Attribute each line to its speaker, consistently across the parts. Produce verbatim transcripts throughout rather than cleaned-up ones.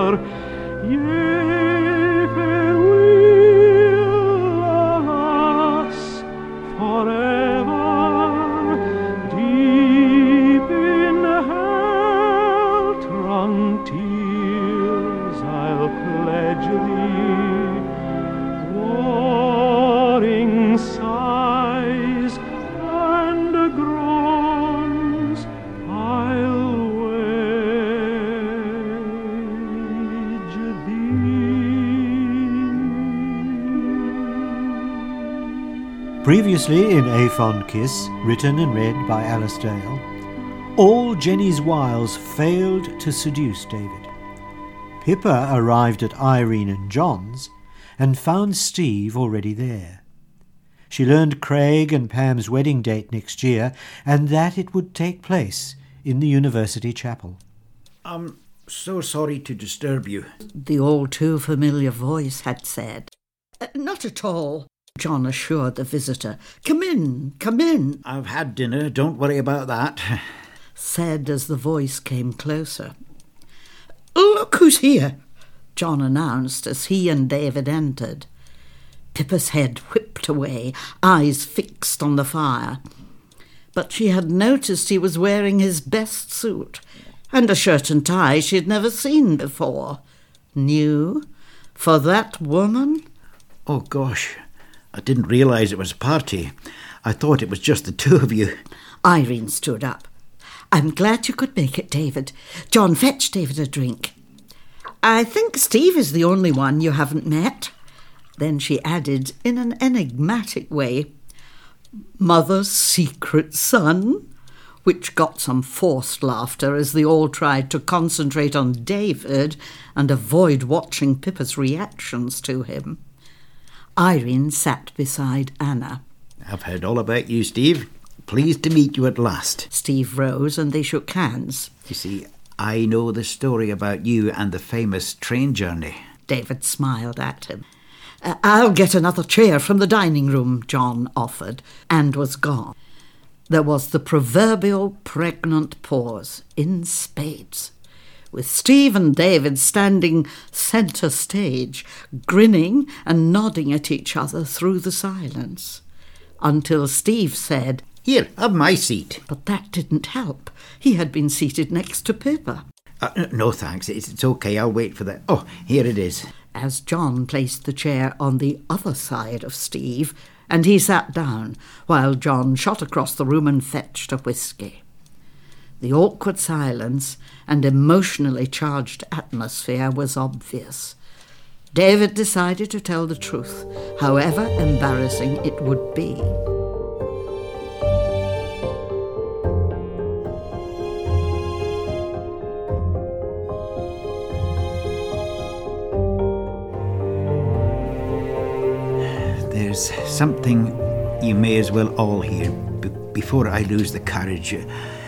Speaker 1: Yea, farewell, alas, forever. Deep in hell-drunk tears I'll pledge thee, warring sighs and groans I'll wage thee.
Speaker 2: Previously in A Fond Kiss, written and read by Alice Dale, all Jenny's wiles failed to seduce David. Pippa arrived at Irene and John's and found Steve already there. She learned Craig and Pam's wedding date next year, and that it would take place in the University Chapel.
Speaker 3: I'm so sorry to disturb you,
Speaker 4: the all too familiar voice had said. Uh, not at all, John assured the visitor. Come in, come in,
Speaker 3: I've had dinner, don't worry about that,
Speaker 4: said as the voice came closer. Look who's here, John announced as he and David entered. Pippa's head whipped away, eyes fixed on the fire. But she had noticed he was wearing his best suit, and a shirt and tie she'd never seen before. New? For that woman?
Speaker 3: Oh gosh, I didn't realise it was a party. I thought it was just the two of you.
Speaker 4: Irene stood up. I'm glad you could make it, David. John, fetch David a drink. I think Steve is the only one you haven't met. Then she added in an enigmatic way, Mother's secret son, which got some forced laughter as they all tried to concentrate on David and avoid watching Pippa's reactions to him. Irene sat beside Anna.
Speaker 3: I've heard all about you, Steve. Pleased to meet you at last.
Speaker 4: Steve rose and they shook hands.
Speaker 3: You see, I know the story about you and the famous train journey.
Speaker 4: David smiled at him. Uh, I'll get another chair from the dining room, John offered, and was gone. There was the proverbial pregnant pause in spades, with Steve and David standing centre stage, grinning and nodding at each other through the silence, until Steve said,
Speaker 3: Here, have my seat.
Speaker 4: But that didn't help. He had been seated next to Pippa.
Speaker 3: Uh, no, thanks. It's, it's okay. I'll wait for that. Oh, here it is.
Speaker 4: As John placed the chair on the other side of Steve, and he sat down, while John shot across the room and fetched a whisky. The awkward silence and emotionally charged atmosphere was obvious. David decided to tell the truth, however embarrassing it would be.
Speaker 3: There's something you may as well all hear b- before I lose the courage.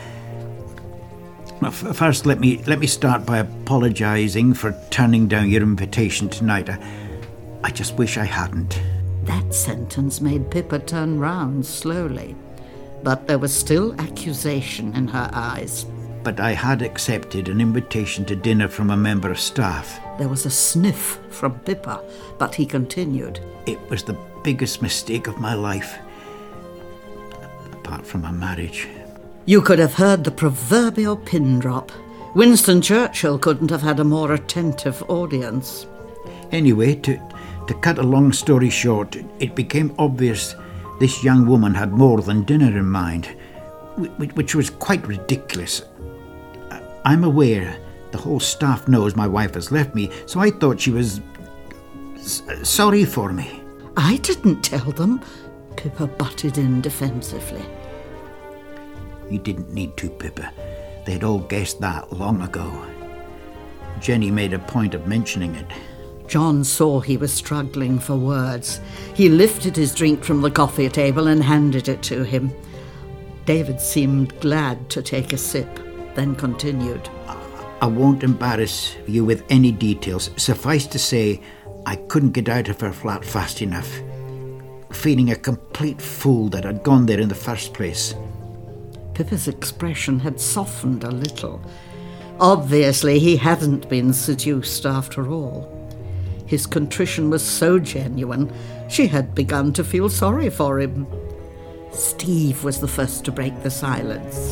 Speaker 3: First, let me let me start by apologising for turning down your invitation tonight. I, I just wish I hadn't.
Speaker 4: That sentence made Pippa turn round slowly, but there was still accusation in her eyes.
Speaker 3: But I had accepted an invitation to dinner from a member of staff.
Speaker 4: There was a sniff from Pippa, but he continued.
Speaker 3: It was the biggest mistake of my life, apart from my marriage.
Speaker 4: You could have heard the proverbial pin drop. Winston Churchill couldn't have had a more attentive audience.
Speaker 3: Anyway, to, to cut a long story short, it became obvious this young woman had more than dinner in mind, which was quite ridiculous. I'm aware the whole staff knows my wife has left me, so I thought she was s- sorry for me.
Speaker 4: I didn't tell them, Pippa butted in defensively.
Speaker 3: You didn't need to, Pippa. They'd all guessed that long ago. Jenny made a point of mentioning it.
Speaker 4: John saw he was struggling for words. He lifted his drink from the coffee table and handed it to him. David seemed glad to take a sip, then continued.
Speaker 3: I won't embarrass you with any details. Suffice to say, I couldn't get out of her flat fast enough, feeling a complete fool that I'd gone there in the first place.
Speaker 4: Pippa's expression had softened a little, Obviously, he hadn't been seduced after all. His contrition was so genuine, she had begun to feel sorry for him. Steve was the first to break the silence.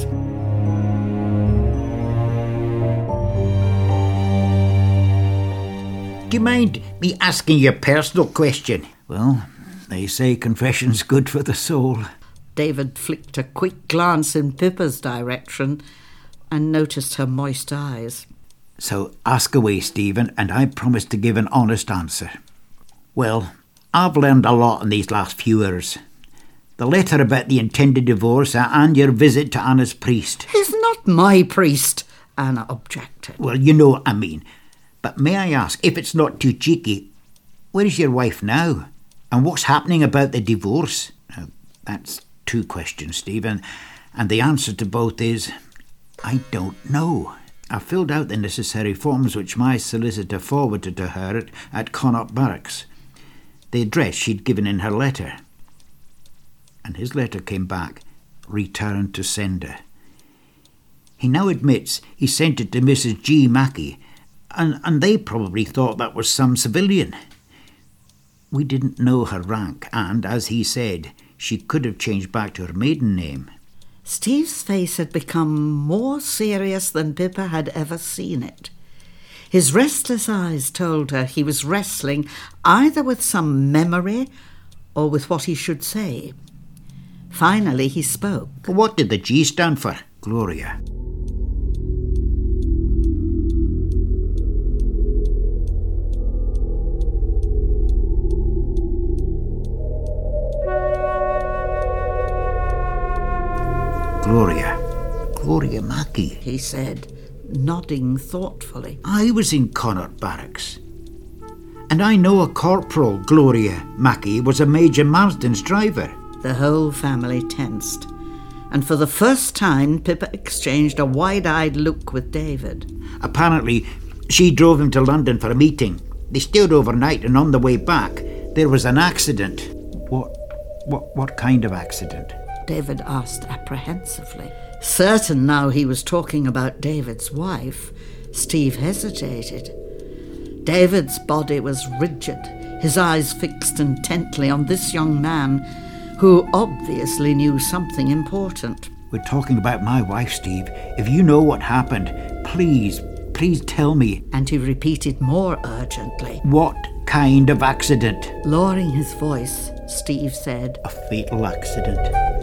Speaker 3: Do you mind me asking you a personal question? Well, they say confession's good for the soul.
Speaker 4: David flicked a quick glance in Pippa's direction and noticed her moist eyes.
Speaker 3: So ask away, Stephen, and I promise to give an honest answer. Well, I've learned a lot in these last few hours. The letter about the intended divorce and your visit to Anna's priest.
Speaker 4: He's not my priest, Anna objected.
Speaker 3: Well, you know what I mean. But may I ask, if it's not too cheeky, where is your wife now? And what's happening about the divorce? Now, that's two questions, Stephen, and the answer to both is, I don't know. I filled out the necessary forms which my solicitor forwarded to her at, at Connaught Barracks. The address she'd given in her letter. And his letter came back, returned to sender. He now admits he sent it to Missus G. Mackey, and, and they probably thought that was some civilian. We didn't know her rank, and, as he said, she could have changed back to her maiden name.
Speaker 4: Steve's face had become more serious than Pippa had ever seen it. His restless eyes told her he was wrestling either with some memory or with what he should say. Finally he spoke.
Speaker 3: What did the G stand for, Gloria? Gloria. Gloria Mackey,
Speaker 4: he said, nodding thoughtfully.
Speaker 3: I was in Connaught Barracks. And I know a corporal, Gloria Mackey, was a Major Marsden's driver.
Speaker 4: The whole family tensed, and for the first time Pippa exchanged a wide-eyed look with David.
Speaker 3: Apparently, she drove him to London for a meeting. They stayed overnight, and on the way back, there was an accident. What, what, what kind of accident?
Speaker 4: David asked apprehensively. Certain now he was talking about David's wife, Steve hesitated. David's body was rigid, his eyes fixed intently on this young man who obviously knew something important.
Speaker 3: We're talking about my wife, Steve. If you know what happened, please, please tell me.
Speaker 4: And he repeated more urgently.
Speaker 3: What kind of accident?
Speaker 4: Lowering his voice, Steve said,
Speaker 3: A fatal accident.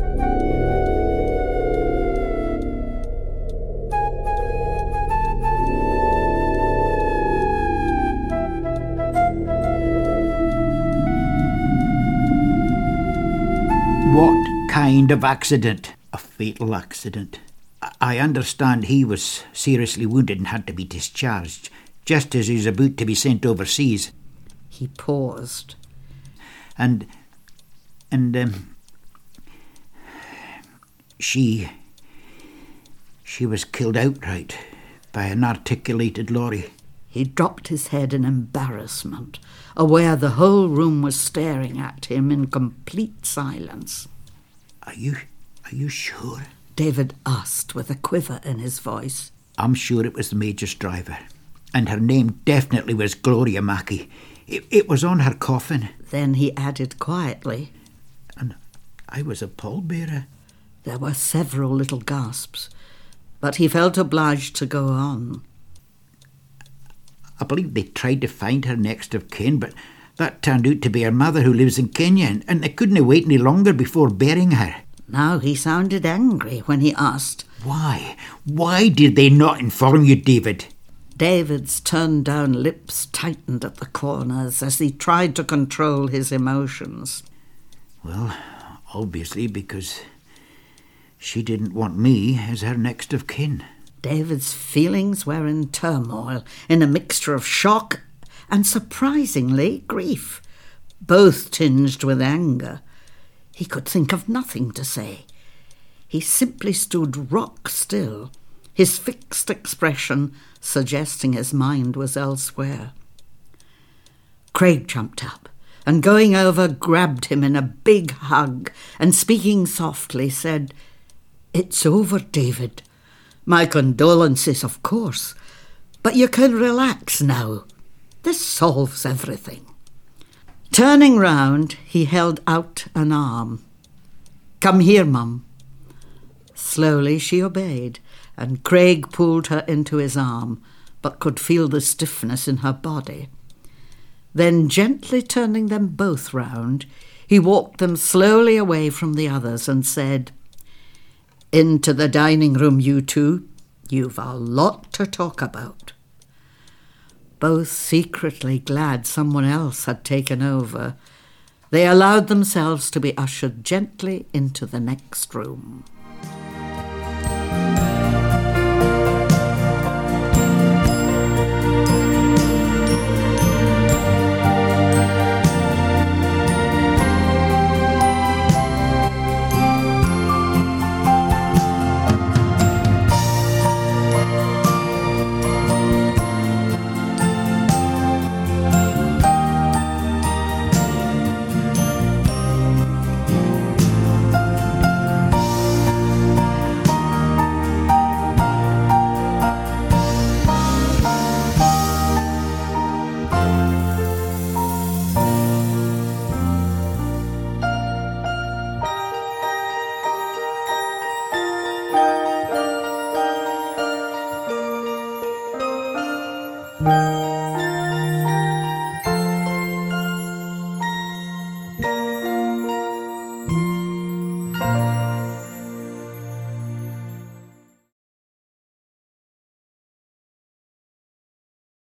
Speaker 3: What kind of accident? A fatal accident. I understand he was seriously wounded and had to be discharged, just as he was about to be sent overseas.
Speaker 4: He paused.
Speaker 3: And, and, um, she, she was killed outright by an articulated lorry.
Speaker 4: He dropped his head in embarrassment, aware the whole room was staring at him in complete silence.
Speaker 3: Are you, are you sure?
Speaker 4: David asked with a quiver in his voice.
Speaker 3: I'm sure it was the Major's driver, and her name definitely was Gloria Mackey. It, it was on her coffin.
Speaker 4: Then he added quietly,
Speaker 3: And I was a pallbearer.
Speaker 4: There were several little gasps, but he felt obliged to go on.
Speaker 3: I believe they tried to find her next of kin, but that turned out to be her mother who lives in Kenya, and, and they couldn't wait any longer before burying her.
Speaker 4: Now he sounded angry when he asked,
Speaker 3: Why? Why did they not inform you, David?
Speaker 4: David's turned-down lips tightened at the corners as he tried to control his emotions.
Speaker 3: Well, obviously because she didn't want me as her next of kin.
Speaker 4: David's feelings were in turmoil, in a mixture of shock and, surprisingly, grief, both tinged with anger. He could think of nothing to say. He simply stood rock still, his fixed expression suggesting his mind was elsewhere. Craig jumped up and, going over, grabbed him in a big hug and, speaking softly, said, "It's over, David. My condolences, of course, but you can relax now. This solves everything." Turning round, he held out an arm. "Come here, Mum." Slowly she obeyed, and Craig pulled her into his arm, but could feel the stiffness in her body. Then, gently turning them both round, he walked them slowly away from the others and said, "Into the dining room, you two. You've a lot to talk about." Both secretly glad someone else had taken over, they allowed themselves to be ushered gently into the next room.
Speaker 1: Thank you.